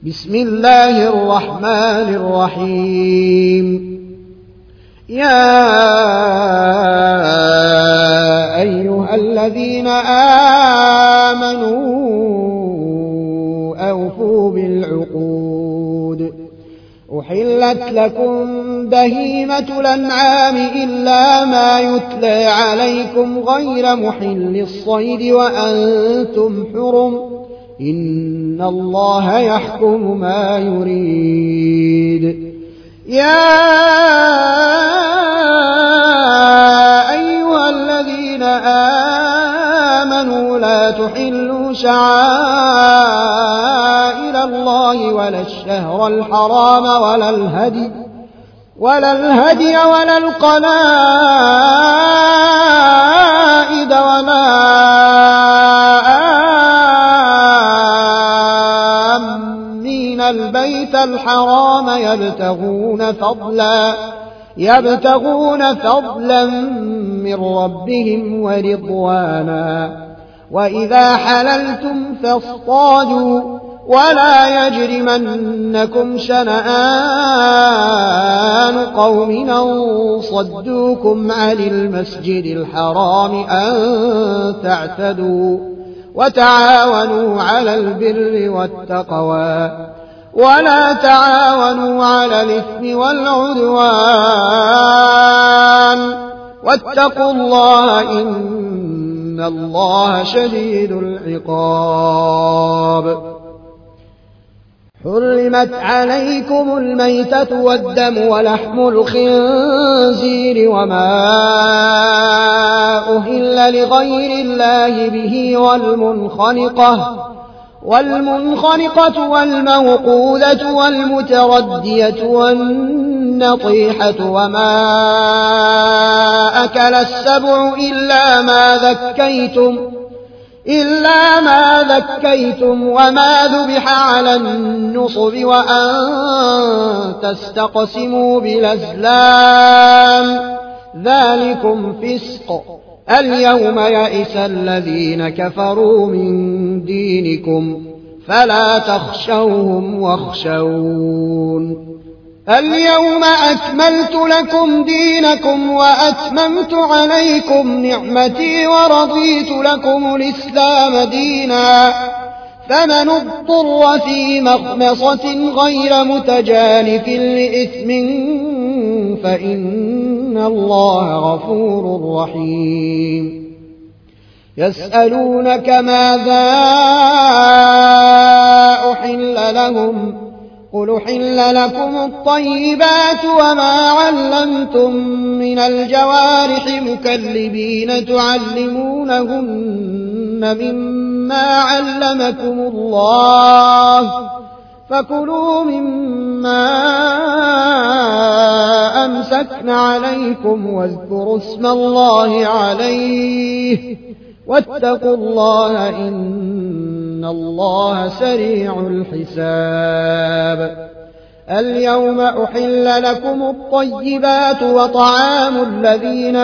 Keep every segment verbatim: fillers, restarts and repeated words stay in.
بسم الله الرحمن الرحيم. يا أيها الذين آمنوا أوفوا بالعقود. أحلت لكم بهيمة الأنعام إلا ما يتلى عليكم غير محل الصيد وأنتم حرم، إن الله يحكم ما يريد. يا أيها الذين آمنوا لا تحلوا شعائر الله ولا الشهر الحرام ولا الهدي ولا الهدي ولا القلائد ولا آمين البيت الحرام يبتغون فضلا يبتغون فضلا من ربهم ورضوانا. وإذا حللتم فاصطادوا ولا يجرمنكم شنآن قوم أن صدوكم عن المسجد الحرام أن تعتدوا، وتعاونوا على البر والتقوى ولا تعاونوا على الإثم والعدوان، واتقوا الله إن الله شديد العقاب. حرمت عليكم الميتة والدم ولحم الخنزير وما أهل لغير الله به والمنخنقة والمنخنقة والموقوذة والمتردية والنطيحة وما أكل السبع إلا ما ذكيتم إلا ما ذكيتم وما ذبح على النصب وأن تستقسموا بالأزلام، ذلكم فسق. اليوم يئس الذين كفروا من دينكم فلا تخشوهم واخشون. اليوم أكملت لكم دينكم وأتممت عليكم نعمتي ورضيت لكم الإسلام دينا، فمن اضطر في مخمصة غير متجانف لإثم فإن الله غفور رحيم. يسألونك ماذا أحل لهم، قل أحل لكم الطيبات وما علمتم من الجوارح مكلبين تعلمونهن مما علمكم الله، فكلوا مما أمسكن عليكم واذكروا اسم الله عليه واتقوا الله إن الله سريع الحساب. اليوم أحل لكم الطيبات وطعام الذين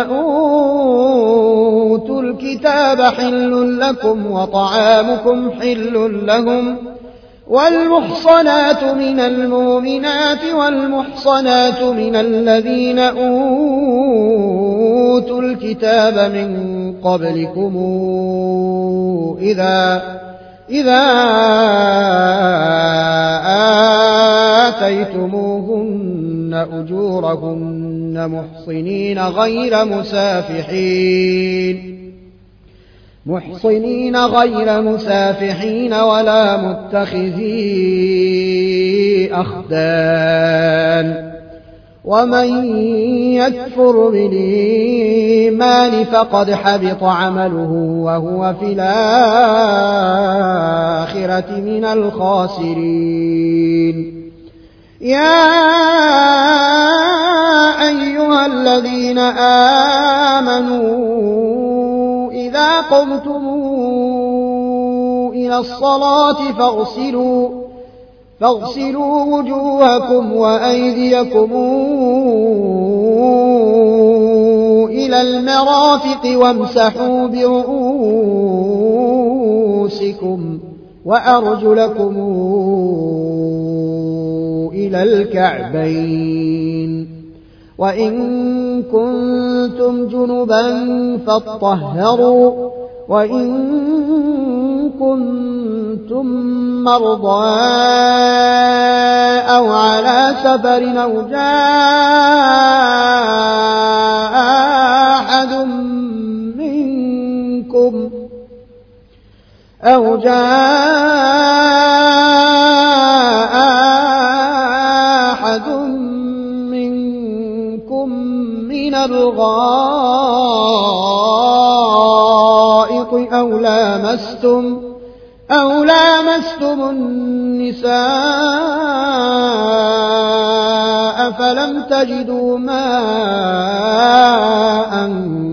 أوتوا الكتاب حل لكم وطعامكم حل لهم، والمحصنات من المؤمنات والمحصنات من الذين أوتوا الكتاب من قبلكم إذا إذا آتيتموهن أجورهن محصنين غير مسافحين محصنين غير مسافحين ولا متخذي أخدان، ومن يكفر بالإيمان فقد حبط عمله وهو في الآخرة من الخاسرين. يا أيها الذين آمنوا إذا قمتم إلى الصلاة فاغسلوا فاغسلوا وجوهكم وأيديكم إلى المرافق وامسحوا برؤوسكم وأرجلكم إلى الكعبين وإن كنتم جنبا فاطهروا وإن كنتم مرضى أو على سفر أو جاء أحد منكم أو جاء أحد منكم من الغائط أو لامستم أو لامستم النساء فلم تجدوا ماء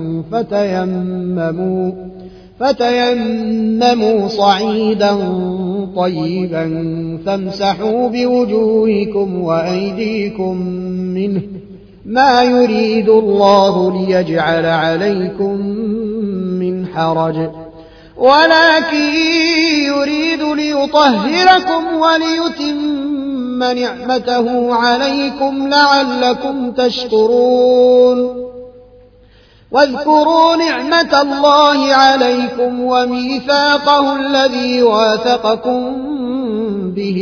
فتيمموا فتيمموا صعيدا طيبا فامسحوا بوجوهكم وأيديكم منه ما يريد الله ليجعل عليكم من حرج ولكن يريد ليطهركم وليتم نعمته عليكم لعلكم تشكرون واذكروا نعمة الله عليكم وميثاقه الذي واثقكم به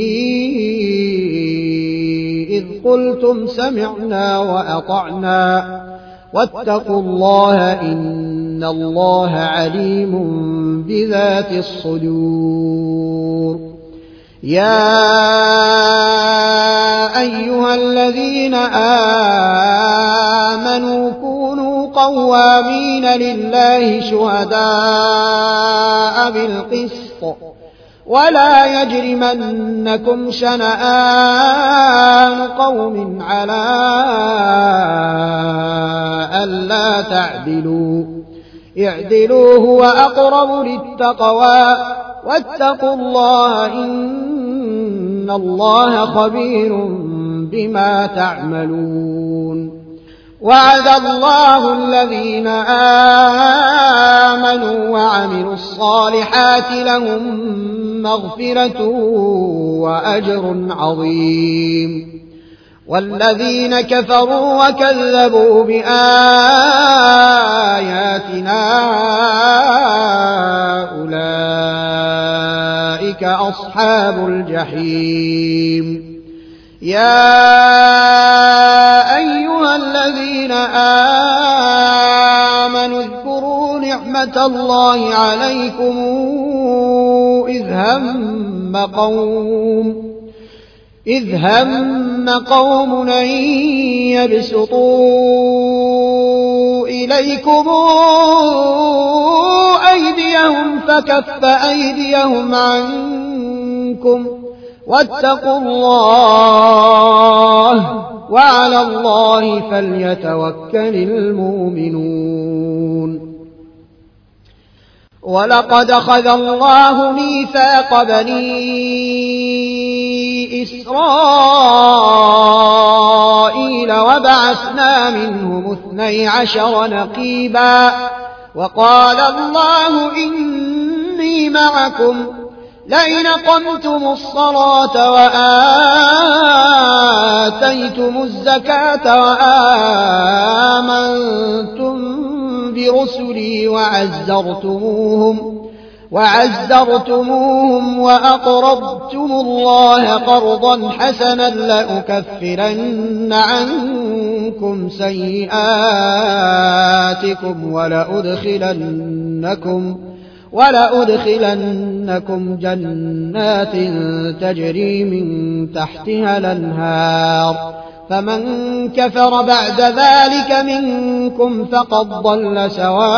إذ قلتم سمعنا وأطعنا واتقوا الله إن الله عليم بذات الصدور يا أيها الذين آمنوا كونوا قوامين لله شهداء بالقسط ولا يجرمنكم شنآن قوم على ألا تعدلوا اعدلوا هو أقرب للتقوى واتقوا الله إن الله خبير بما تعملون وعد الله الذين آمنوا وعملوا الصالحات لهم مغفرة وأجر عظيم والذين كفروا وكذبوا بآياتنا أولئك أصحاب الجحيم يا أيها الذين آمنوا اذكروا نعمة الله عليكم إذ هم قوم إذ هم قوم أن يبسطوا إليكم أيديهم فكف أيديهم عنكم واتقوا الله وعلى الله فليتوكل المؤمنون ولقد أخذ الله ميثاق بني إسرائيل وبعثنا منهم اثني عشر نقيبا وقال الله إني معكم لئن أقمتم الصلاة وآتيتم الزكاة وآمنتم برسلي وعزرتموهم وعزرتموهم وأقرضتم الله قرضا حسنا لأكفرن عنكم سيئاتكم ولأدخلنكم ولأدخلنكم جنات تجري من تحتها الأنهار فمن كفر بعد ذلك منكم فقد ضل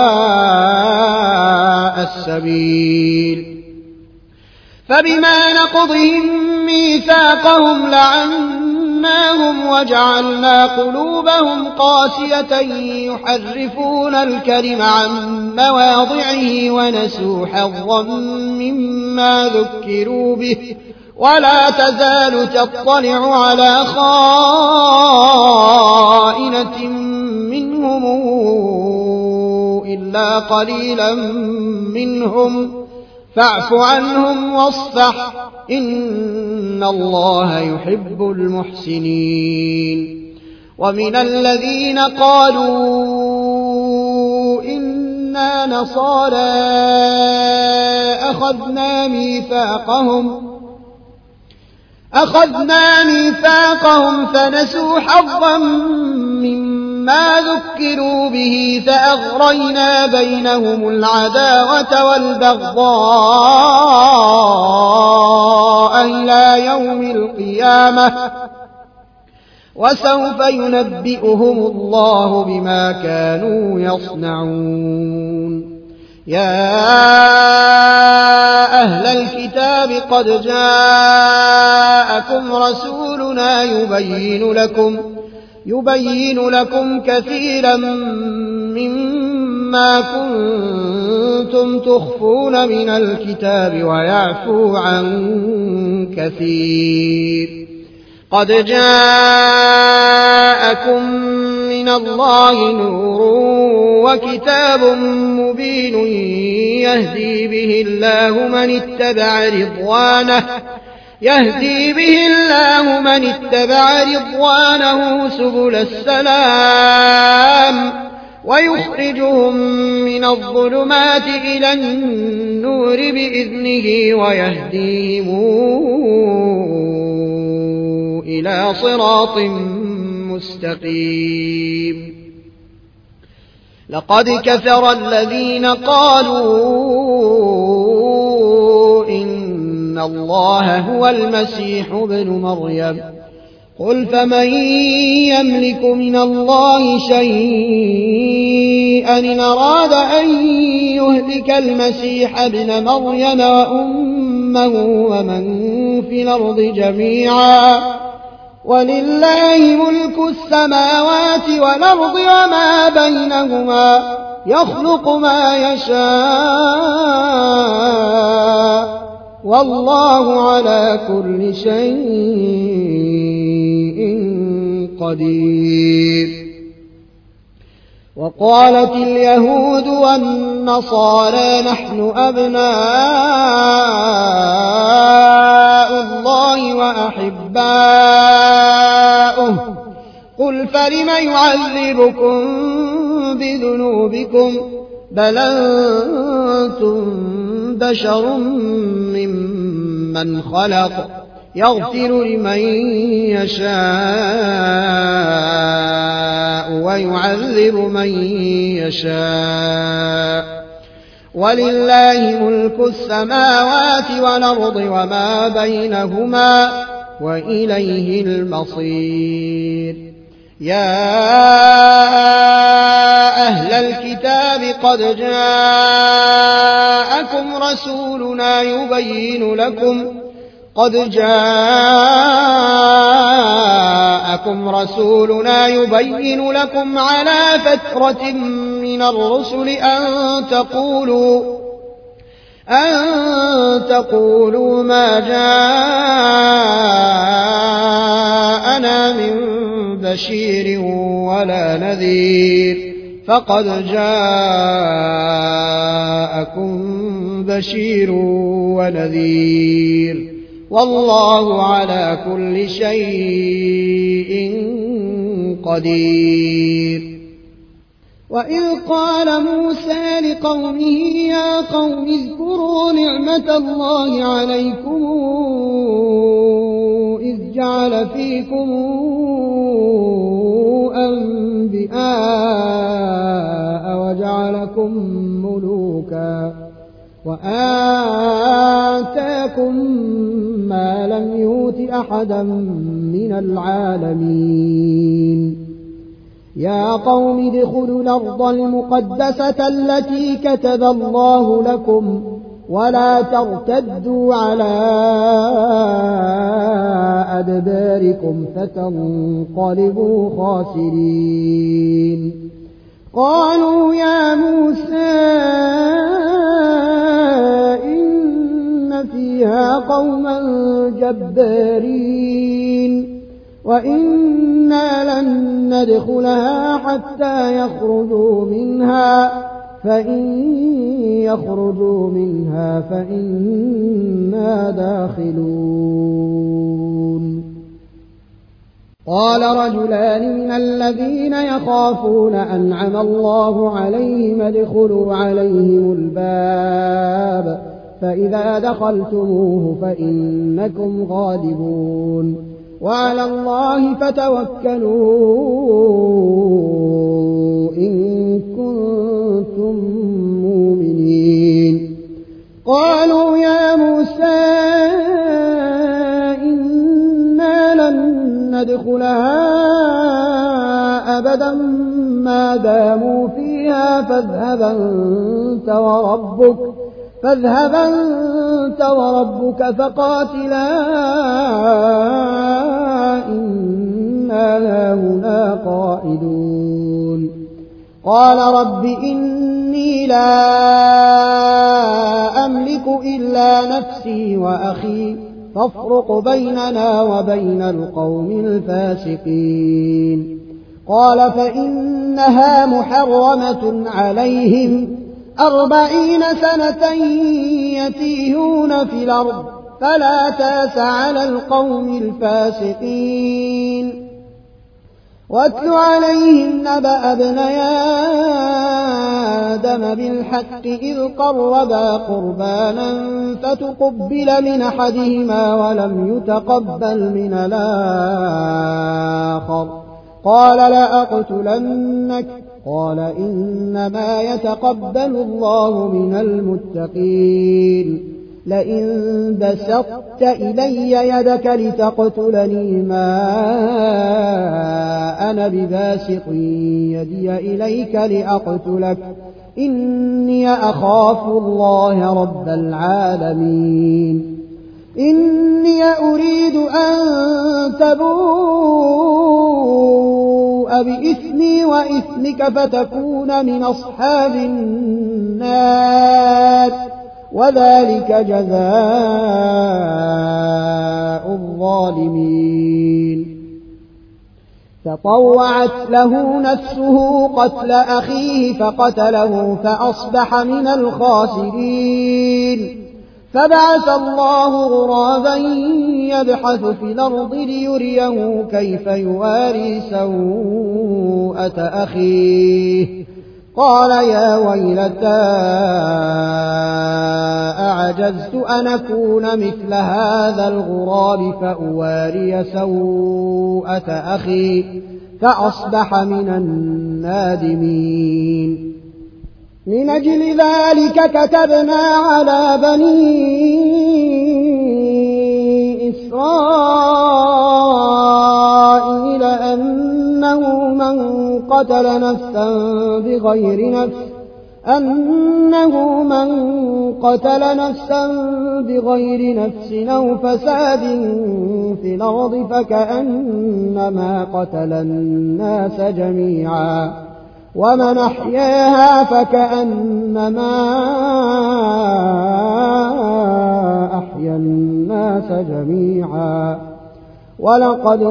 سواء السبيل فبما نقضهم ميثاقهم لعناهم وجعلنا قلوبهم قاسية يحرفون الكلم عن مواضعه ونسوا حظا مما ذكروا به ولا تزال تطلع على خائنة منهم إلا قليلا منهم فاعف عنهم واصفح إن الله يحب المحسنين. ومن الذين قالوا إنا نصارى أخذنا ميثاقهم أخذنا ميثاقهم فنسوا حظا مما ذكروا به فأغرينا بينهم العداوة والبغضاء إلى يوم القيامة وسوف ينبئهم الله بما كانوا يصنعون. يا أهل الكتاب قد جاءكم رسولنا يبين لكم يبين لكم كثيرا مما كنتم تخفون من الكتاب ويعفو عن كثير. قد جاءكم من الله نور وكتاب مبين يهدي به الله من اتبع رضوانه يهدي به الله من اتبع رضوانه سبل السلام ويخرجهم من الظلمات إلى النور بإذنه ويهديهم إلى صراط مستقيم. لقد كفر الذين قالوا إن الله هو المسيح ابن مريم قل فمن يملك من الله شيئا إن أراد أن يهلك المسيح ابن مريم وأمه ومن في الأرض جميعا ولله ملك السماوات والأرض وما بينهما يخلق ما يشاء والله على كل شيء قدير. وقالت اليهود والنصارى نحن أبناء الله وأحباؤه قل فلم يعذبكم بذنوبكم بل أنتم بشر ممن خلق يغفر لمن يشاء ويعذب من يشاء ولله ملك السماوات والأرض وما بينهما وإليه المصير. يا أهل الكتاب قد جاءكم رسولنا يبين لكم قد جاءكم رسولنا يبين لكم على فترة من الرسل أن تقولوا أن تقولوا ما جاءنا من بشير ولا نذير فقد جاءكم بشير ونذير والله على كل شيء قدير. وإذ قال موسى لقومه يا قوم اذكروا نعمة الله عليكم إذ جعل فيكم أنبياء وجعلكم ملوكا وآتاكم ما لم يؤت أحدا من العالمين. يا قوم ادخلوا الأرض المقدسة التي كتب الله لكم ولا ترتدوا على أدباركم فتنقلبوا خاسرين. قالوا يا موسى إن فيها قوما جبارين وإنا لن ندخلها حتى يخرجوا منها فإن يخرجوا منها فإنا داخلون. قال رجلان من الذين يخافون أنعم الله عليهم ادخلوا عليهم الباب فإذا دخلتموه فإنكم غالبون وعلى الله فتوكلوا إن كنتم مؤمنين. قالوا يا موسى إنا لن ندخلها أبدا ما داموا فيها فاذهب أنت وربك فاذهب أنت وربك فقاتلا إنا هاهنا قاعدون. قال رب إني لا أملك إلا نفسي وأخي فافرق بيننا وبين القوم الفاسقين. قال فإنها محرمة عليهم أربعين سنة يتيهون في الأرض فلا تاس على القوم الفاسقين. واتل عليهم نبأ ابني آدم بالحق إذ قربا قربانا فتقبل من أحدهما ولم يتقبل من الآخر قال لأقتلنك قال إنما يتقبل الله من المتقين. لئن بسطت إلي يدك لتقتلني ما أنا بباسط يدي إليك لأقتلك إني أخاف الله رب العالمين. إني أريد أن تبوء بإثمي وإثمك فتكون من أصحاب النار وذلك جزاء الظالمين. فطوعت له نفسه قتل أخيه فقتله فأصبح من الخاسرين. فبعث الله غرابا يبحث في الأرض ليريه كيف يواري سوءة أخيه قال يا ويلتى أعجزت أن أكون مثل هذا الغراب فأواري سوءة أخي فأصبح من النادمين. من أجل ذلك كتبنا على بني إسرائيل أنه من قتل نفسا بغير نفس أنه من قتل نفسا بغير نفس أو فساد في الأرض فكأنما قتل الناس جميعا ومن أحياها فكأنما أحيا الناس جميعا. ولقد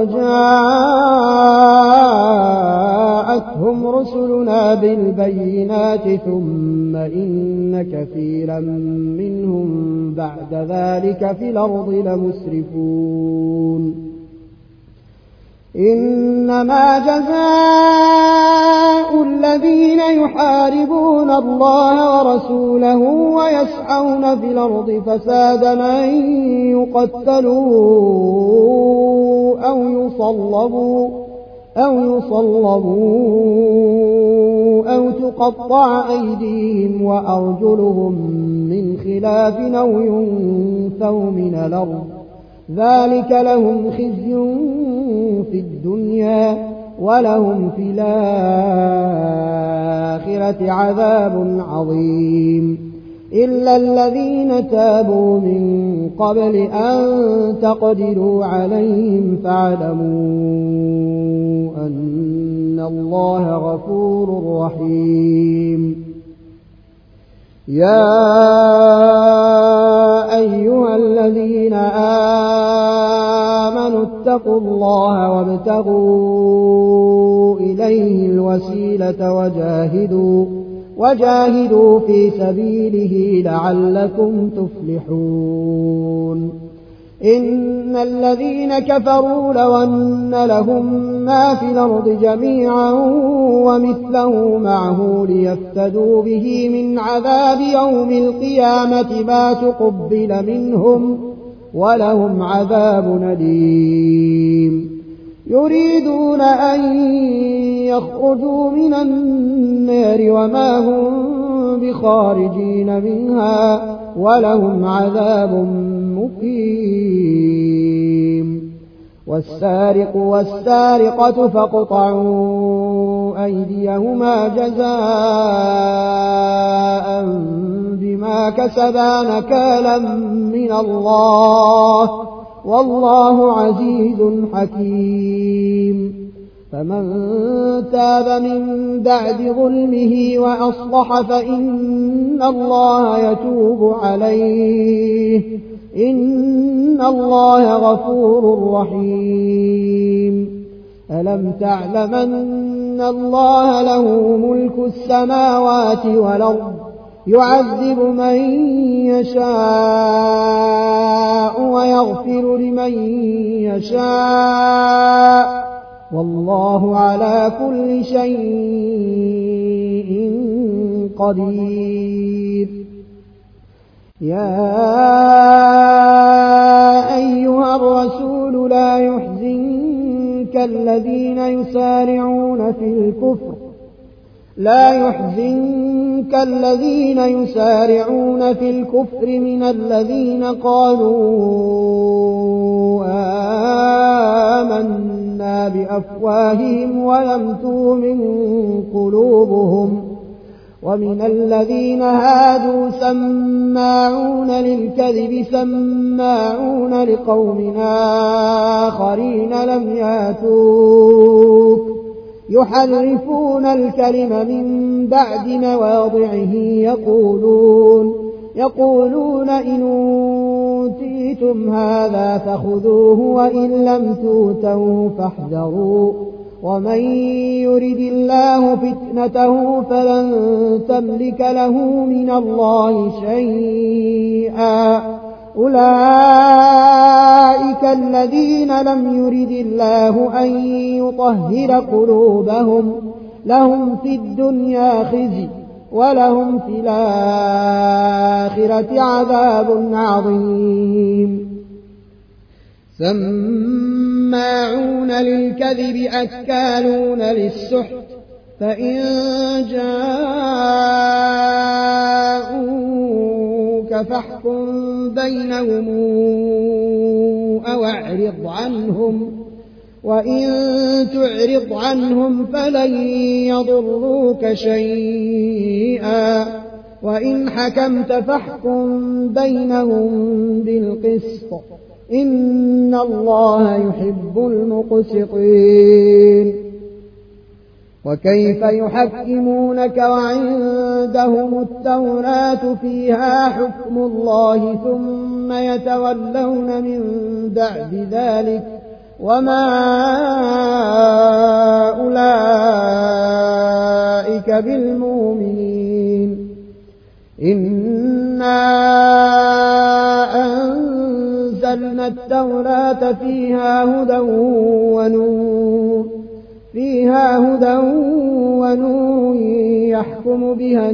جاءتهم رسلنا بالبينات ثم إن كثيرا منهم بعد ذلك في الأرض لمسرفون. إنما جزاء الذين يحاربون الله ورسوله ويسعون في الأرض فسادا أن يقتلوا أو يصلبوا أو يصلبوا أو تقطع أيديهم وأرجلهم من خلاف أو ينفوا من الأرض ذلك لهم خزي في الدنيا ولهم في الآخرة عذاب عظيم. إلا الذين تابوا من قبل أن تقدروا عليهم فاعلموا أن الله غفور رحيم. يا أيها الذين آمنوا اتقوا الله وابتغوا إليه الوسيلة وجاهدوا وجاهدوا في سبيله لعلكم تفلحون إن الذين كفروا لو أن لهم ما في الأرض جميعا ومثله معه ليفتدوا به من عذاب يوم القيامة ما تقبل منهم ولهم عذاب أليم يريدون أن يخرجوا من النار وما هم بخارجين منها ولهم عذاب مقيم والسارق والسارقة فاقطعوا أيديهما جزاء بما كسبا نكالا من الله والله عزيز حكيم فمن تاب من بعد ظلمه وأصلح فإن الله يتوب عليه إن الله غفور رحيم ألم تعلم أن الله له ملك السماوات والأرض يعذب من يشاء ويغفر لمن يشاء والله على كل شيء قدير يا أيها الرسول لا يحزنك الذين يسارعون في الكفر لا يحزنك الذين يسارعون في الكفر من الذين قالوا آمنا بأفواههم ولم تؤمن قلوبهم ومن الذين هادوا سماعون للكذب سماعون لقوم آخرين لم يأتوك يحرفون الكلم من بعد مواضعه يقولون يقولون إن أوتيتم هذا فخذوه وإن لم تؤتوه فاحذروا ومن يرد الله فتنته فلن تملك له من الله شيئا أولئك الذين لم يرد الله أن يطهر قلوبهم لهم في الدنيا خزي ولهم في الآخرة عذاب عظيم سماعون للكذب أكالون للسحت فإن جاءوك فاحكم بينهم أو أعرض عنهم وإن تعرض عنهم فلن يضروك شيئا وإن حكمت فاحكم بينهم بالقسط إن الله يحب المقسطين وكيف يحكمونك وعندهم التوراة فيها حكم الله ثم يتولون من بعد ذلك وما أولئك بالمؤمنين إنا أنزلنا التوراة فيها هدى ونور فيها هدى ونور يحكم بها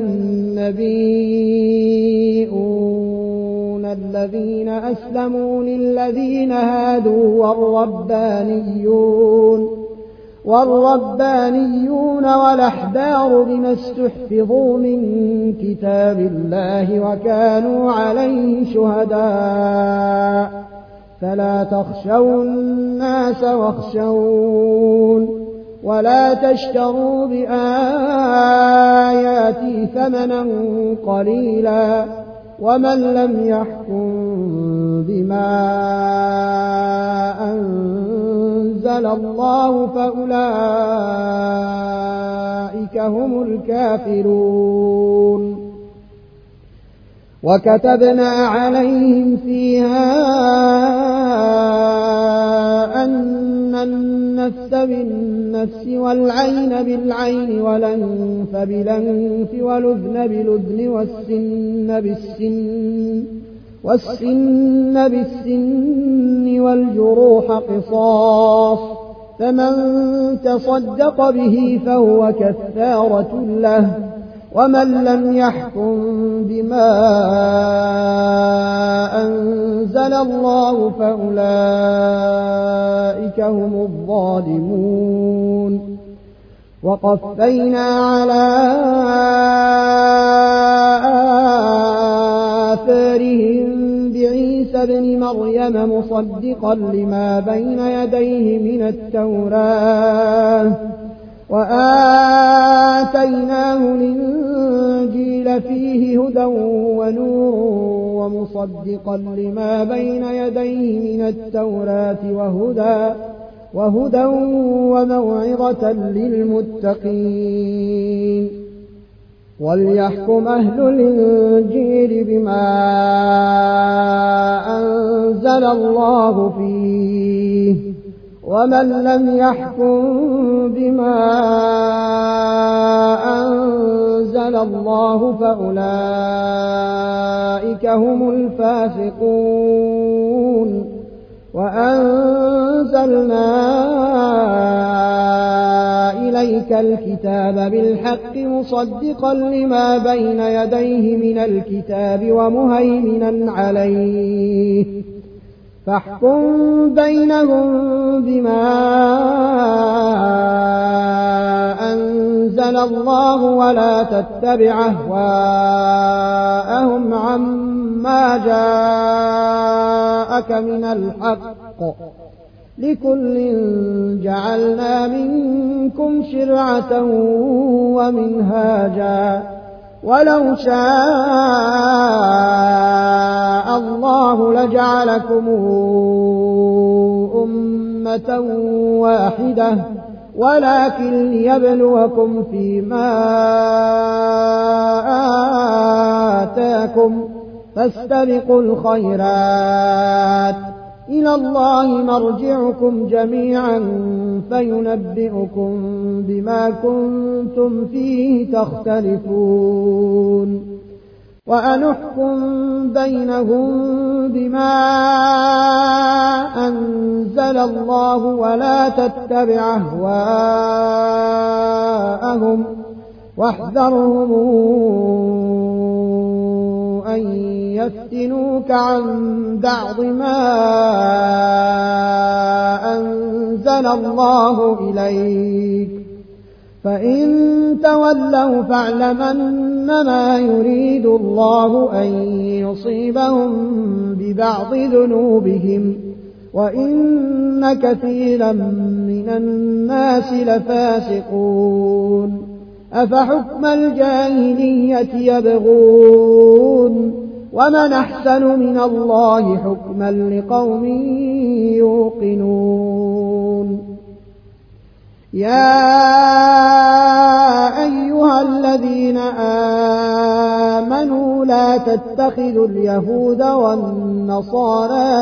النبيون الذين أسلموا للذين هادوا والربانيون والربانيون والأحبار بما استحفظوا من كتاب الله وكانوا عليه شهداء فلا تخشوا الناس واخشون ولا تشتروا بآياتي ثمنا قليلا ومن لم يحكم بما أنزل الله فأولئك هم الكافرون وكتبنا عليهم فيها أن النفس بالنفس والعين بالعين والأنف بالأنف والأذن بالأذن والسن بالسن والسن بالسن والجروح قصاص، فمن تصدق به فهو كفارة له، ومن لم يحكم بما أنزل الله فأولئك هم الظالمون. وقفينا على آثارهم بعيسى ابن مريم مصدقا لما بين يديه من التوراة، وآتيناه الإنجيل فيه هدى ونور ومصدقا لما بين يديه من التوراة وهدى وهدى وموعظة للمتقين. وليحكم أهل الإنجيل بما أنزل الله فيه، ومن لم يحكم بما أنزل الله فأولئك هم الفاسقون. وأنزلنا إليك الكتاب بالحق مصدقا لما بين يديه من الكتاب ومهيمنا عليه، فاحكم بينهم بما أنزل الله ولا تتبع أهواءهم عما جاءك من الحق، لكل جعلنا منكم شرعة ومنهاجا، ولو شاء الله لجعلكم أمة واحدة، ولكن ليبلوكم فيما آتاكم، فاستبقوا الخيرات، إلى الله مرجعكم جميعا فينبئكم بما كنتم فيه تختلفون. وأنحكم بينهم بما أنزل الله ولا تتبع أهواءهم، واحذرهم أن يفتنوك عن بعض ما أنزل الله إليك، فإن تولوا فاعلم أنما يريد الله أن يصيبهم ببعض ذنوبهم، وإن كثيرا من الناس لفاسقون. أفحكم الجاهلية يبغون، ومن أحسن من الله حكما لقوم يوقنون. يا أيها الذين آمنوا لا تتخذوا اليهود والنصارى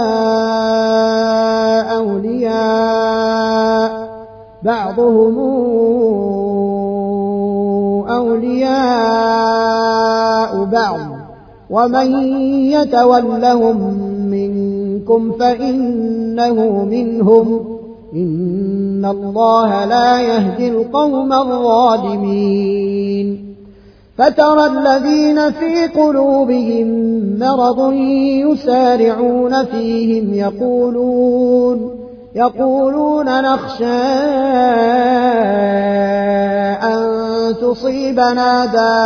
أولياء، بعضهم أولياء بعض، ومن يتولهم منكم فإنه منهم، إن الله لا يهدي القوم الظالمين. فترى الذين في قلوبهم مرض يسارعون فيهم يقولون يقولون نخشى أن تصيبنا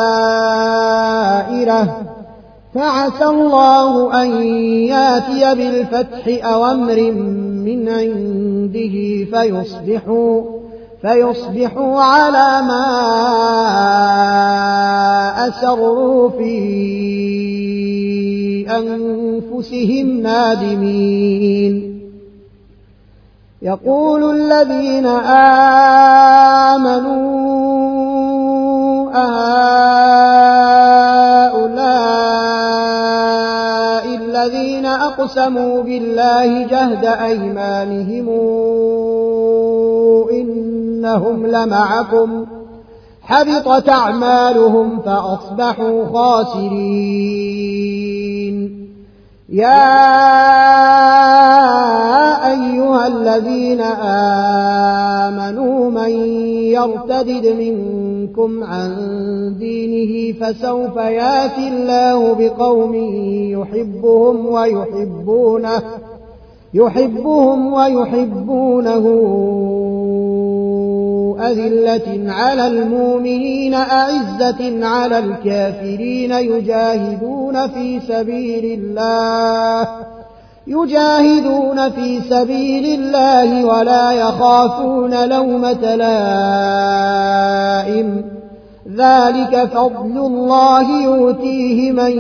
دائرة، فعسى الله أن ياتي بالفتح أو أمر من عنده فيصبحوا, فيصبحوا على ما أسروا في أنفسهم نادمين. يقول الذين آمنوا أهؤلاء الذين أقسموا بالله جهد أيمانهم إنهم لمعكم حبطت أعمالهم فأصبحوا خاسرين. يا أيها الذين آمنوا من يرتد منكم عن دينه فسوف يأتي الله بقوم يحبهم ويحبونه يحبهم ويحبونه أذلة على المؤمنين أعزة على الكافرين يجاهدون في سبيل الله يجاهدون في سبيل الله ولا يخافون لومة لائم ذلك فضل الله يؤتيه من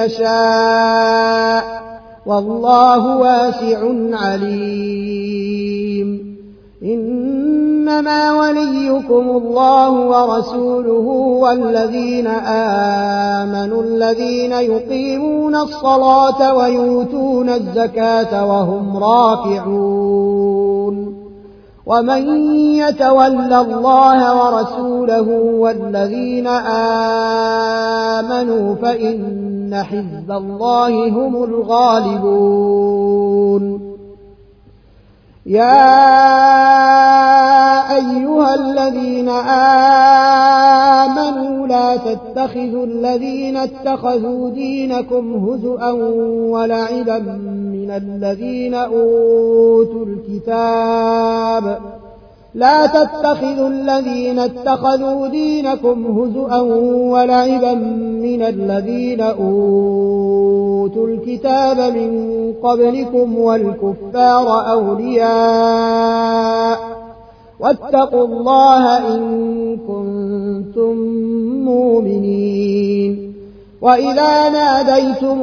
يشاء والله واسع عليم. إنما وليكم الله ورسوله والذين آمنوا الذين يقيمون الصلاة ويؤتون الزكاة وهم راكعون. ومن يتول الله ورسوله والذين آمنوا فإن حزب الله هم الغالبون. يا أيها الذين آمنوا لا تتخذوا الذين اتخذوا دينكم هزؤا ولعبا من الذين أوتوا الكتاب لا تتخذوا الذين اتخذوا دينكم هزؤا ولعبا من الذين أوتوا الكتاب من قبلكم والكفار أولياء واتقوا الله إن كنتم مؤمنين. وإذا ناديتم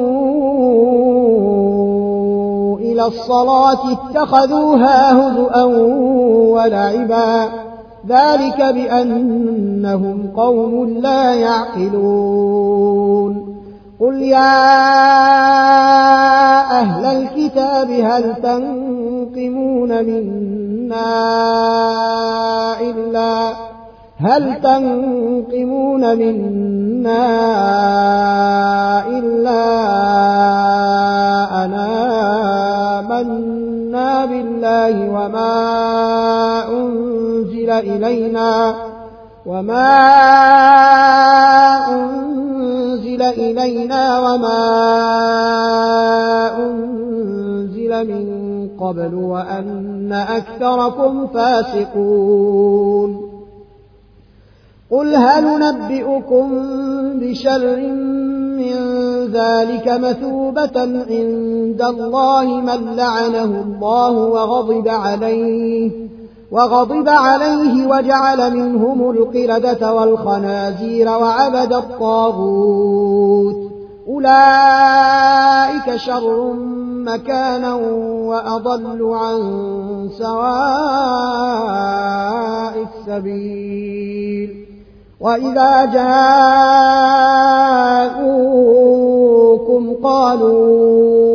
إلى الصلاة اتخذوها هزؤا ولعبا ذلك بأنهم قوم لا يعقلون. قل يا أهل الكتاب هل تنقمون منا إلا هل تنقمون منا إلا أن آمنا بالله وما أنزل إلينا وما أنزل إلينا وما أنزل من قبل وأن أكثركم فاسقون. قل هل ننبئكم بشر من ذلك مثوبة عند الله من لعنه الله وغضب عليه وغضب عليه وجعل منهم القردة والخنازير وعبد الطاغوت أولئك شر مكانا وأضل عن سواء السبيل. وإذا جاءوكم قالوا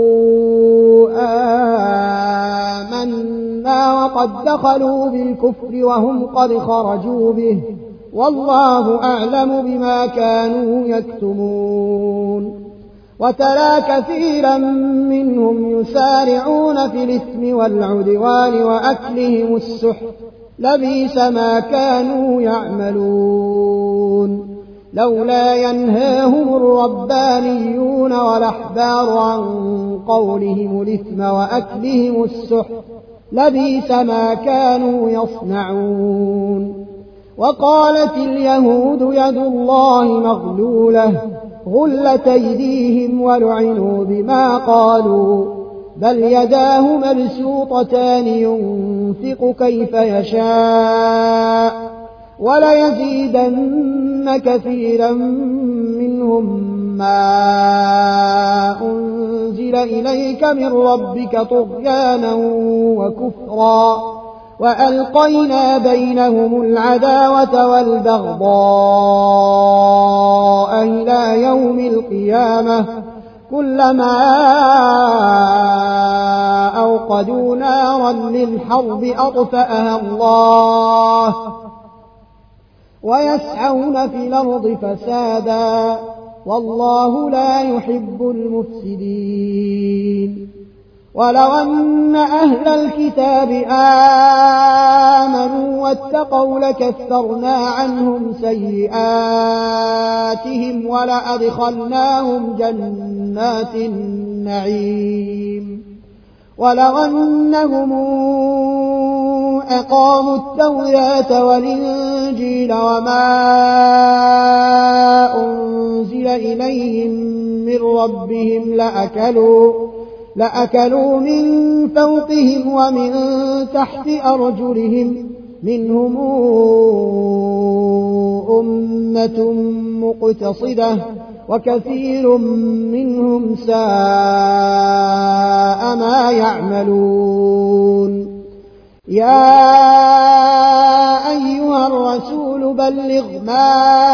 آمنا وقد دخلوا بالكفر وهم قد خرجوا به والله أعلم بما كانوا يكتمون. وترى كثيرا منهم يسارعون في الإثم والعدوان وأكلهم السحت لبئس ما كانوا يعملون. لولا ينهاهم الربانيون والأحبار عن قولهم الإثم وأكلهم السحت لبئس ما كانوا يصنعون. وقالت اليهود يد الله مغلولة غلت أيديهم ولعنوا بما قالوا بل يداه مبسوطتان ينفق كيف يشاء وليزيدن كثيرا منهم ما أنزل إليك من ربك طغيانا وكفرا وألقينا بينهم العداوة والبغضاء إلى يوم القيامة كلما أوقدوا نارا للحرب أطفأها الله ويسعون في الأرض فسادا والله لا يحب المفسدين. ولو أن أهل الكتاب آمنوا واتقوا لكفرنا عنهم سيئاتهم ولأدخلناهم جنات النعيم. ولو أنهم أقاموا التوراة والإنجيل وما أنزل إليهم من ربهم لأكلوا لأكلوا من فوقهم ومن تحت أرجلهم منهم أمة مقتصدة وكثير منهم ساء ما يعملون. يا أيها الرسول بلغ ما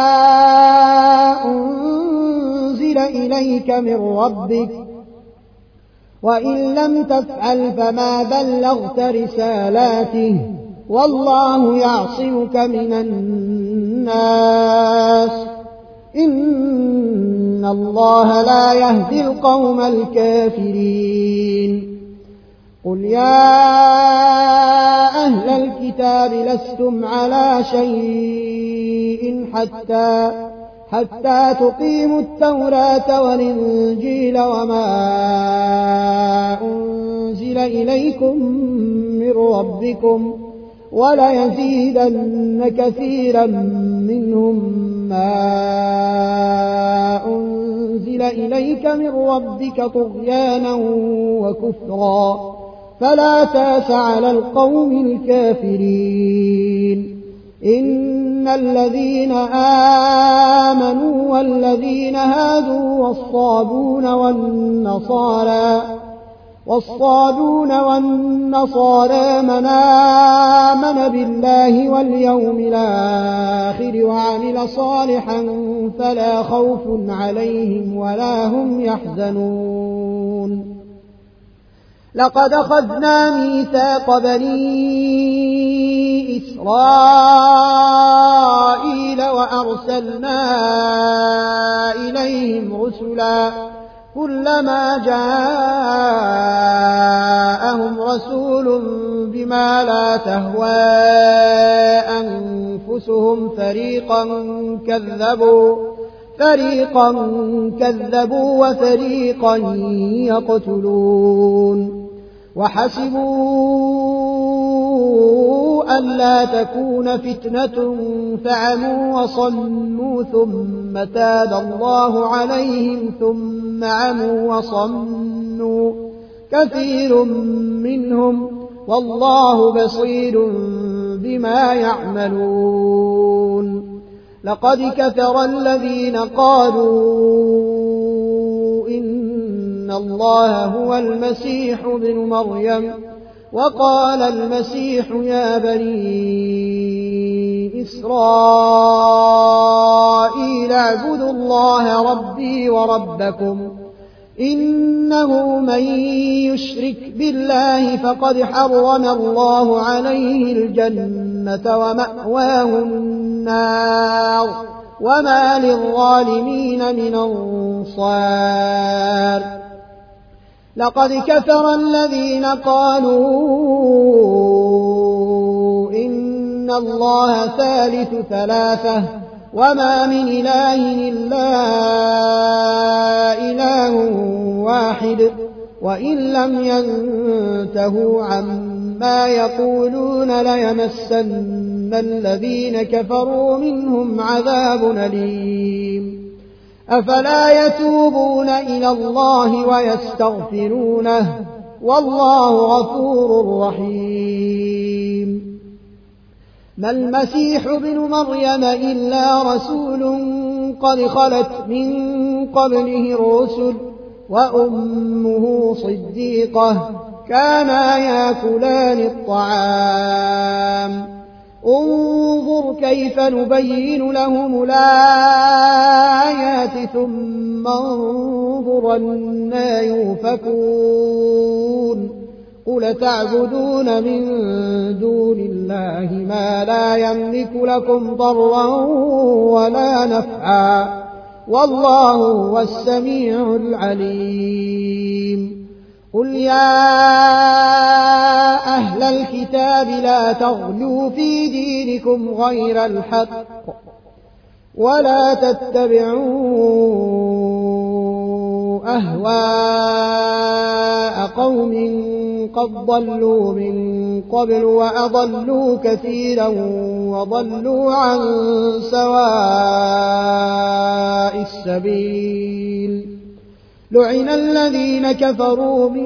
أنزل إليك من ربك وإن لم تفعل فما بلغت رسالاته والله يعصمك من الناس إن الله لا يهدي القوم الكافرين. قل يا أهل الكتاب لستم على شيء حتى حتى تقيموا التوراة والإنجيل وما أنزل إليكم من ربكم وليزيدن كثيرا منهم ما أنزل إليك من ربك طغيانا وكفرا فلا تاس على القوم الكافرين. إن الذين آمنوا والذين هادوا والصابون والنصارى والصابون والنصارى من آمن بالله واليوم الآخر وعمل صالحا فلا خوف عليهم ولا هم يحزنون. لقد أخذنا ميثاق بني إسرائيل وأرسلنا إليهم رسلا كلما جاءهم رسول بما لا تهوى أنفسهم فريقا كذبوا فريقا كذبوا وفريقا يقتلون. وحسبوا ألا تكون فتنة فعموا وصموا ثم تاب الله عليهم ثم عموا وصموا كثير منهم والله بصير بما يعملون. لقد كفر الذين قالوا إن الله هو المسيح ابن مريم وقال المسيح يا بني إسرائيل اعبدوا الله ربي وربكم إنه من يشرك بالله فقد حرم الله عليه الجنة ومأواه النار وما للظالمين من أنصار. لقد كفر الذين قالوا إن الله ثالث ثلاثة وما من إله إلا إله واحد وإن لم ينتهوا عما يقولون ليمسن الذين كفروا منهم عذاب أليم. أفلا يتوبون إلى الله ويستغفرونه والله غفور رحيم. ما المسيح ابن مريم إلا رسول قد خلت من قبله الرسل وأمه صديقة كانا يأكلان الطعام انظر كيف نبين لهم الآيات ثم انظر أنى يؤفكون قل تعبدون من دون الله ما لا يملك لكم ضرا ولا نفعا والله هو السميع العليم قل يا أهل الكتاب لا تغلوا في دينكم غير الحق ولا تتبعوا أهواء قوم قد ضلوا من قبل وأضلوا كثيرا وضلوا عن سواء السبيل لعن الذين كفروا من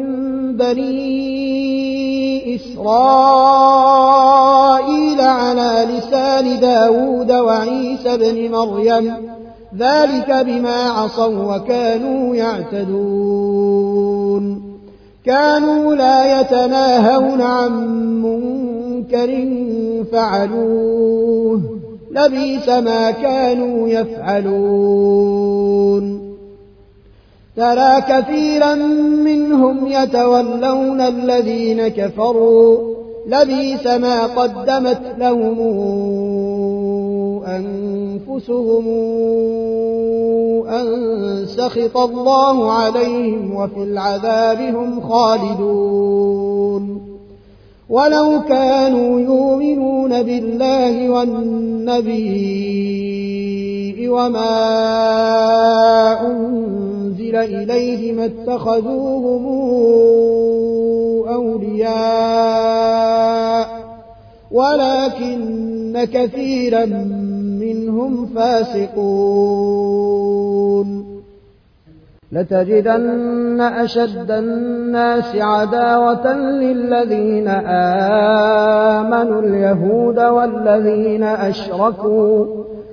بني إسرائيل على لسان داود وعيسى بن مريم ذلك بما عصوا وكانوا يعتدون كانوا لا يتناهون عن منكر فعلوه لبئس ما كانوا يفعلون ترى كثيرا منهم يتولون الذين كفروا لبئس ما قدمت لهم أنفسهم أن سخط الله عليهم وفي العذاب هم خالدون ولو كانوا يؤمنون بالله والنبي وما أنزل إليه ما اتخذوهم أولياء ولكن كثيرا منهم فاسقون لتجدن أشد الناس عداوة للذين آمنوا اليهود والذين أشركوا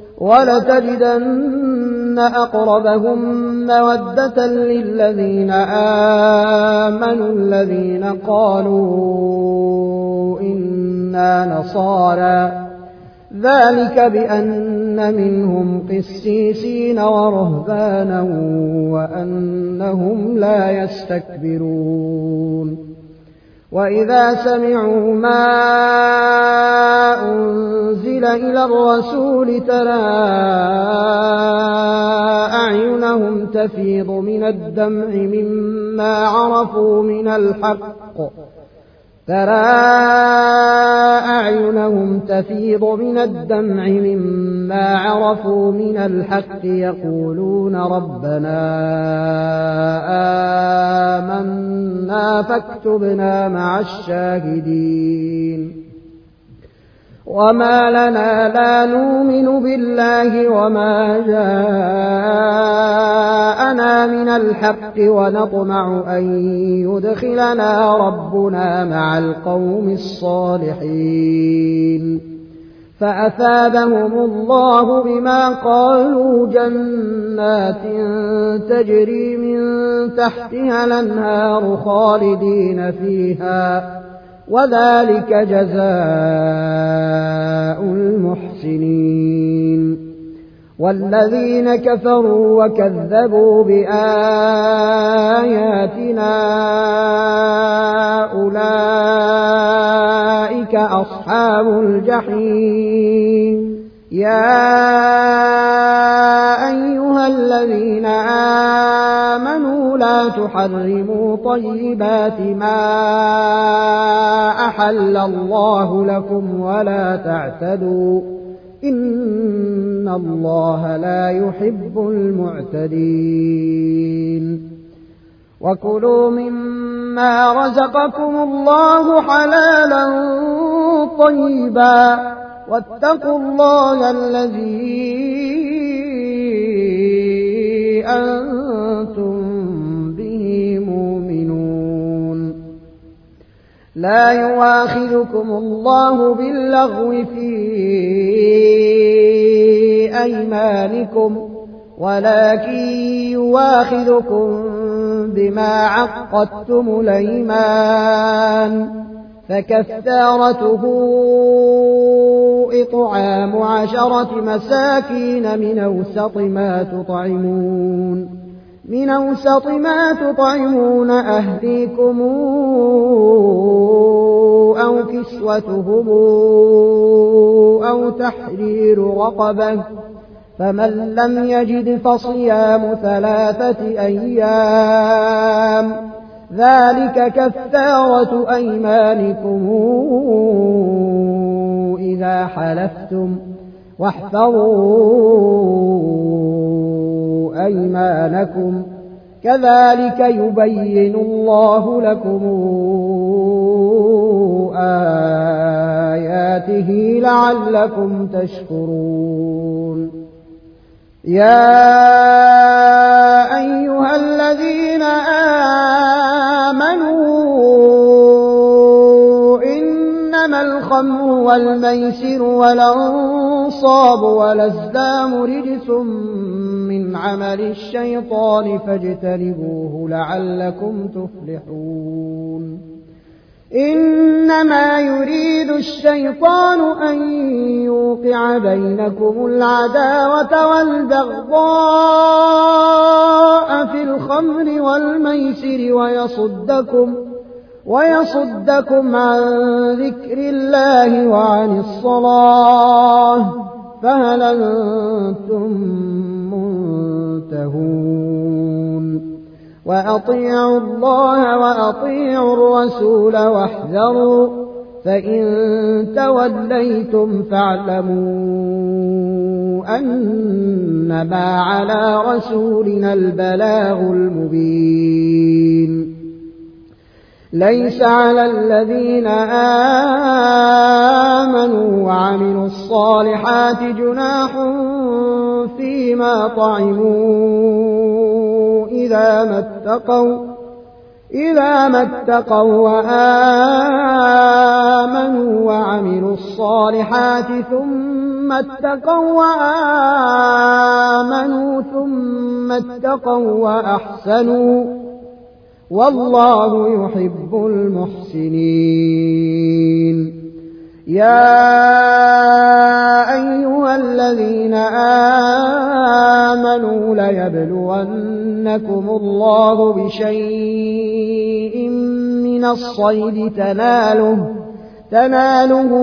ولتجدن أقربهم مودة للذين آمنوا الذين قالوا إنا نصارى ذلك بأن منهم قسيسين ورهبانا وأنهم لا يستكبرون وإذا سمعوا ما أنزل إلى الرسول ترى أعينهم تفيض من الدمع مما عرفوا من الحق ترى أعينهم تفيض من الدمع مما عرفوا من الحق يقولون ربنا آمنا فاكتبنا مع الشاهدين وما لنا لا نؤمن بالله وما جاءنا من الحق ونطمع أن يدخلنا ربنا مع القوم الصالحين فأثابهم الله بما قالوا جنات تجري من تحتها الأنهار خالدين فيها وذلك جزاء المحسنين والذين كفروا وكذبوا بآياتنا أولئك أصحاب الجحيم يا أيها الذين آمنوا لا تحرموا طيبات ما أحل الله لكم ولا تعتدوا إن الله لا يحب المعتدين وكلوا مما رزقكم الله حلالا طيبا واتقوا الله الذي أنتم به مؤمنون لا يؤاخذكم الله باللغو في أيمانكم ولكن يؤاخذكم بما عقدتم الأيمان فكفارته إطعام عشرة مساكين من أوسط ما تطعمون من أوسط ما تطعمون أهليكم أو كسوتهم أو تحرير رقبة، فمن لم يجد فصيام ثلاثة أيام، ذلك كفارة أيمانكم إذا حلفتم، واحفظوا أيمانكم، كذلك يبين الله لكم آياته لعلكم تشكرون. يا أيها الذين آمنوا إنما الخمر والميسر والأنصاب والأزلام رجس من عمل الشيطان فاجتنبوه لعلكم تفلحون. إنما يريد الشيطان أن يوقع بينكم العداوة والبغضاء في الخمر والميسر ويصدكم, ويصدكم عن ذكر الله وعن الصلاة، فهل أنتم منتهون؟ وأطيعوا الله وأطيعوا الرسول واحذروا، فإن توليتم فاعلموا أنما على رسولنا البلاغ المبين. ليس على الذين آمنوا وعملوا الصالحات جناح فيما طعموا إذا ما اتقوا إذا ما اتقوا وآمنوا وعملوا الصالحات ثم اتقوا وآمنوا ثم اتقوا وأحسنوا، والله يحب المحسنين. يا أيها الذين آمنوا ليبلونكم الله بشيء من الصيد تناله تناله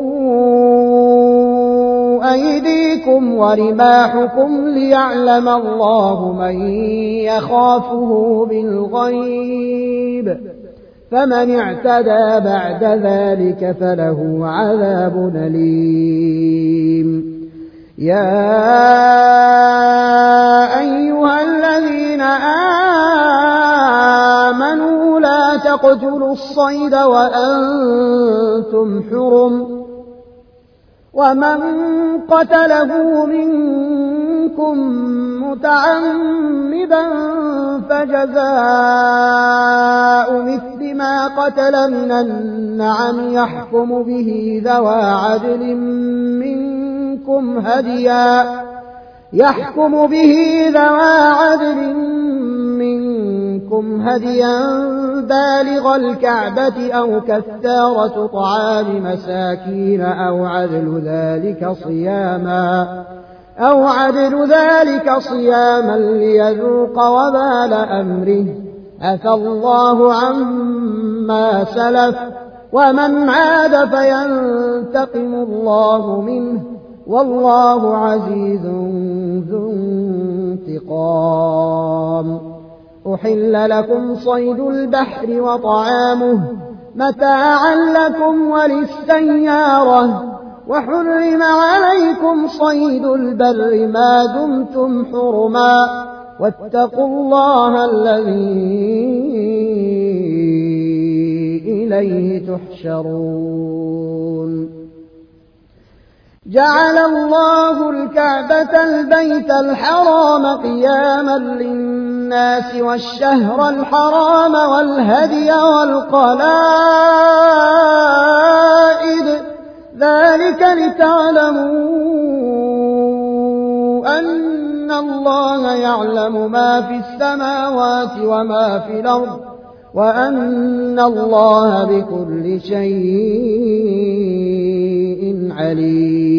أيديكم ورماحكم ليعلم الله من يخافه بالغيب، فمن اعتدى بعد ذلك فله عذاب أليم. يا أيها الذين آمنوا لا تقتلوا الصيد وأنتم حرم، ومن قتله منكم متعمدا فجزاء مثل ما قتل من النعم يحكم به ذوى عدل منكم هديا يحكم به ذوى عدل منكم هديا بالغ الكعبة أو كفارة طعام مساكين أو عدل ذلك صياما أو عدل ذلك صياما ليذوق وبال أمره، عفى الله عما سلف، ومن عاد فينتقم الله منه، والله عزيز ذو انتقام. أحل لكم صيد البحر وطعامه متاعا لكم وللسيارة، وحرم عليكم صيد البر ما دمتم حرما، واتقوا الله الذي إليه تحشرون. جعل الله الكعبة البيت الحرام قياما للناس والشهر الحرام والهدي والقلائد، ذلك لتعلموا أن الله يعلم ما في السماوات وما في الأرض، وأن الله بكل شيء عليم.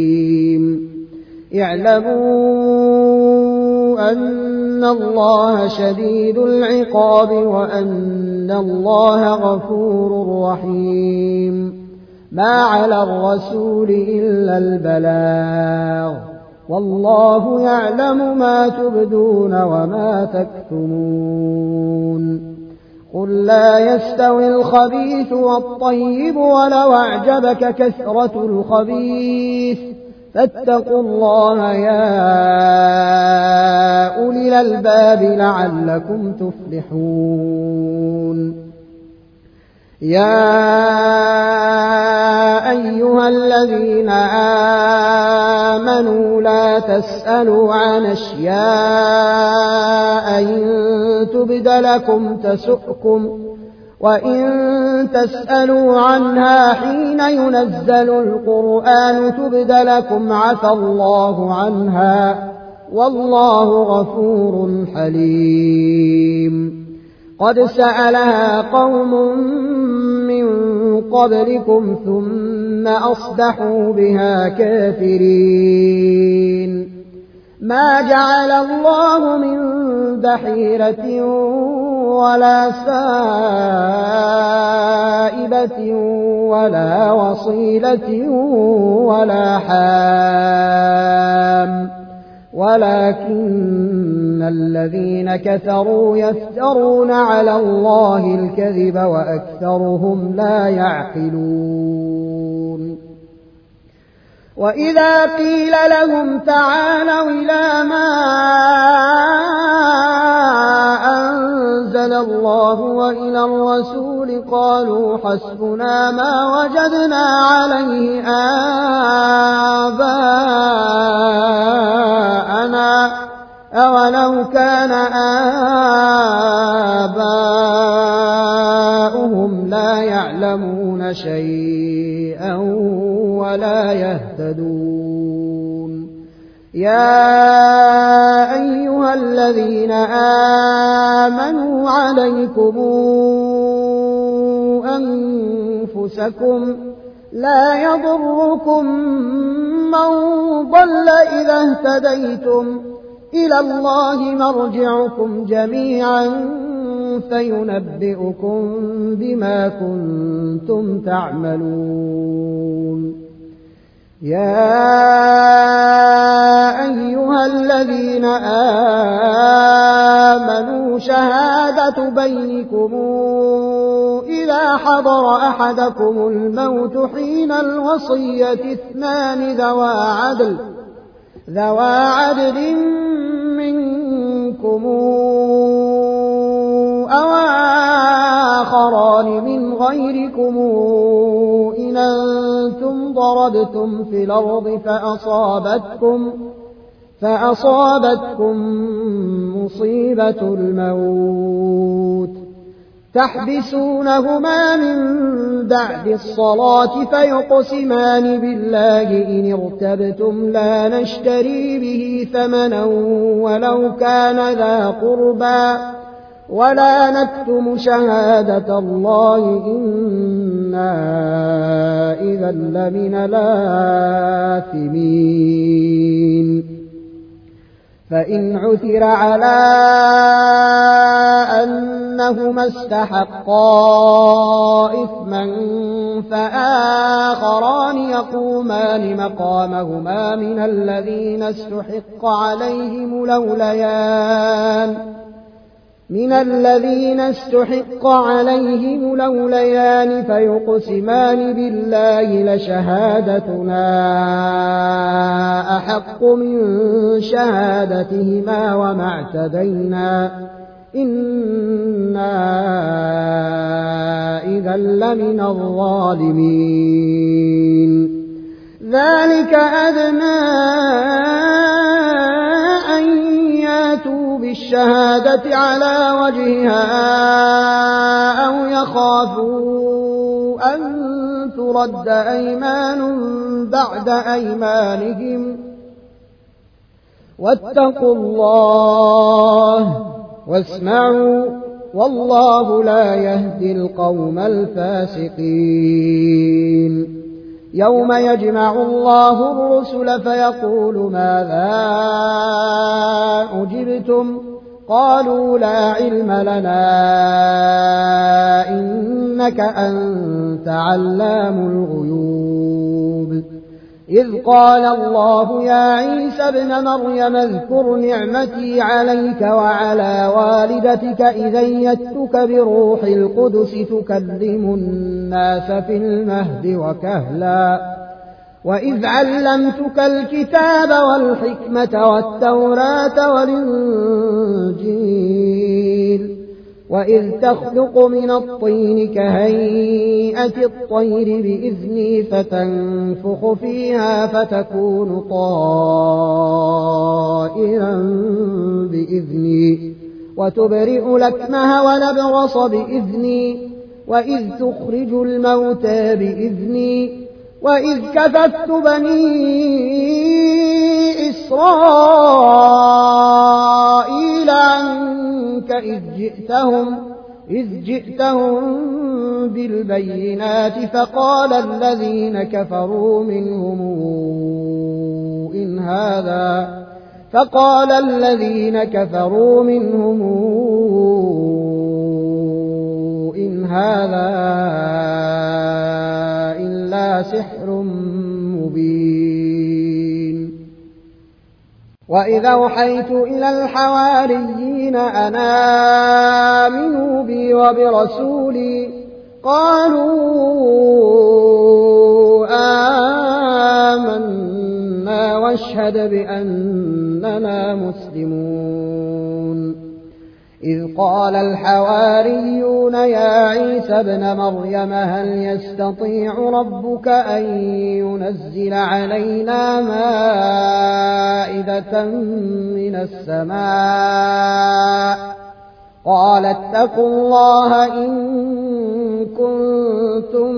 اعلموا أن الله شديد العقاب وأن الله غفور رحيم. ما على الرسول إلا البلاغ والله يعلم ما تبدون وما تكتمون. قل لا يستوي الخبيث والطيب ولو أعجبك كثرة الخبيث فاتقوا الله يا أولي الألباب لعلكم تفلحون. يا أيها الذين آمنوا لا تسألوا عن أشياء إن تبد لكم تسؤكم وإن تسألوا عنها حين ينزل القرآن تبد لكم عفى الله عنها والله غفور حليم. قد سألها قوم من قبلكم ثم أصبحوا بها كافرين. ما جعل الله من بحيرة ولا سائبة ولا وصيلة ولا حام ولكن الذين كفروا يفترون على الله الكذب وأكثرهم لا يعقلون. وإذا قيل لهم تعالوا إلى ما أنزل الله وإلى الرسول قالوا حسبنا ما وجدنا عليه آباءنا أولو كان آباؤهم لا يعلمون شيئا ولا يهتدون. يا أيها الذين آمنوا عليكم أنفسكم لا يضركم من ضل إذا اهتديتم إلى الله مرجعكم جميعا فينبئكم بما كنتم تعملون. يا أيها الذين آمنوا شهادة بينكم إذا حضر أحدكم الموت حين الوصية اثنان ذوى عدل ذوى عدل منكم أو آخران من غيركم إن أنتم ضربتم في الأرض فأصابتكم فأصابتكم مصيبة الموت تحبسونهما من بعد الصلاة فيقسمان بالله إن ارتبتم لا نشتري به ثمنا ولو كان ذا قربى ولا نكتم شهادة الله إنا إذا لمن الآثمين. فإن عثر على أنهما استحقا إثما فآخران يقومان مقامهما من الذين استحق عليهم الأوليان من الذين استحق عليهم الأوليان فيقسمان بالله لشهادتنا أحق من شهادتهما وما اعتدينا إنا إذا لمن الظالمين. ذلك أدنى أن ياتوا بالشهادة على وجهها أو يخافوا أن ترد أيمان بعد أيمانهم واتقوا الله واسمعوا والله لا يهدي القوم الفاسقين. يوم يجمع الله الرسل فيقول ماذا أجبتم قالوا لا علم لنا إنك أنت علام الغيوب إذ قال الله يا عيسى ابن مريم اذكر نعمتي عليك وعلى والدتك إذ أيدتك بروح القدس تكلم الناس في المهد وكهلا وإذ علمتك الكتاب والحكمة والتوراة والإنجيل وإذ تخلق من الطين كهيئة الطير بإذني فتنفخ فيها فتكون طائرا بإذني وتبرئ الأكمه والأبرص بإذني وإذ تخرج الموتى بإذني وإذ كففت بني إسرائيل عنك إذ جئتهم, إذ جئتهم بالبينات فقال الذين كفروا منهم إن هذا فقال الذين كفروا منهم إن هذا إلا سحر مبين وإذا أوحيت إلى الحواريين أن آمنوا بي وبرسولي قالوا آمنا واشهد بأننا مسلمون إذ قال الحواريون يا عيسى ابن مريم هل يستطيع ربك أن ينزل علينا مائدة من السماء قال اتقوا الله إن كنتم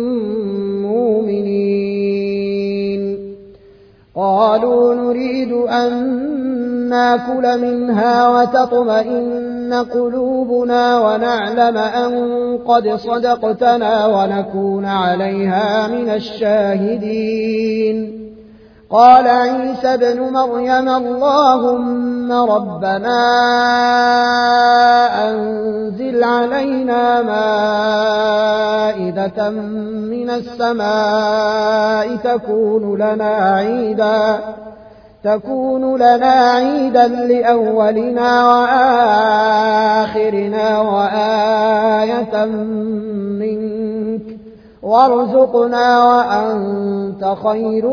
مؤمنين قالوا نريد أن ناكل منها وتطمئن قلوبنا ونعلم أن قد صدقتنا ونكون عليها من الشاهدين قال عيسى ابن مريم اللهم ربنا أنزل علينا مائدة من السماء تكون لنا عيدا تكون لنا عيدا لأولنا وآخرنا وآية منك وارزقنا وأنت خير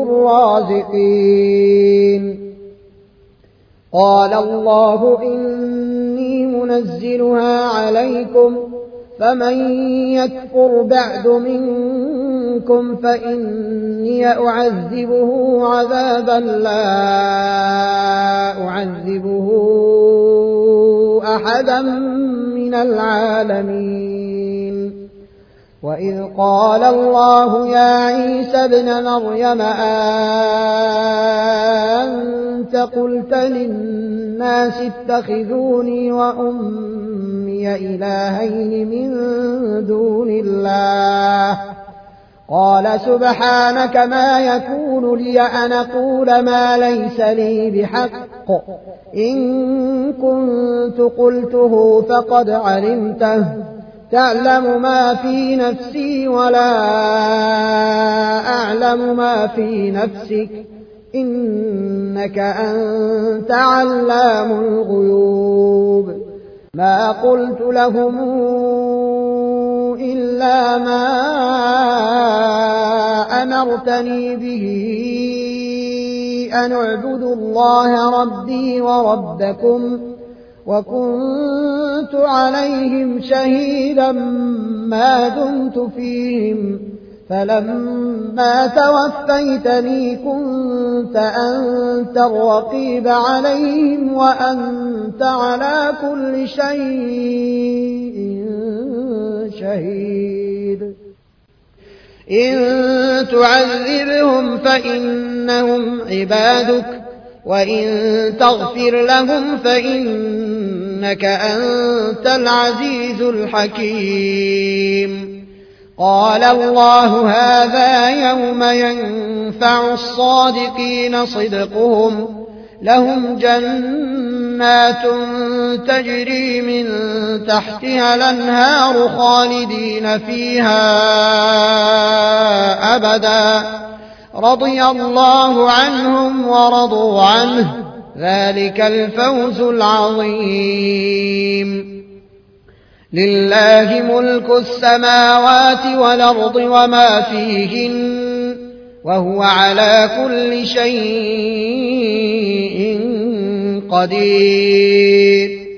الرازقين قال الله إني منزلها عليكم فمن يكفر بعد منكم فإني أعذبه عذابا لا أعذبه أحدا من العالمين وإذ قال الله يا عيسى ابن مريم أنت قلت للناس اتخذوني وأمي إلهين من دون الله قال سبحانك ما يكون لي أن أقول ما ليس لي بحق إن كنت قلته فقد علمته تعلم ما في نفسي ولا أعلم ما في نفسك إنك أنت علام الغيوب ما قلت لهم إلا ما أمرتني به أن اعبدوا الله ربي وربكم وكنت عليهم شهيدا ما دمت فيهم فلما توفيتني كنت أنت الرقيب عليهم وأنت على كل شيء شهيد إن تعذبهم فإنهم عبادك وإن تغفر لهم فإنك أنت العزيز الحكيم قال الله هذا يوم ينفع الصادقين صدقهم لهم جنات تجري من تحتها الأنهار خالدين فيها أبدا رضي الله عنهم ورضوا عنه ذلك الفوز العظيم لله ملك السماوات والأرض وما فيهن وهو على كل شيء قدير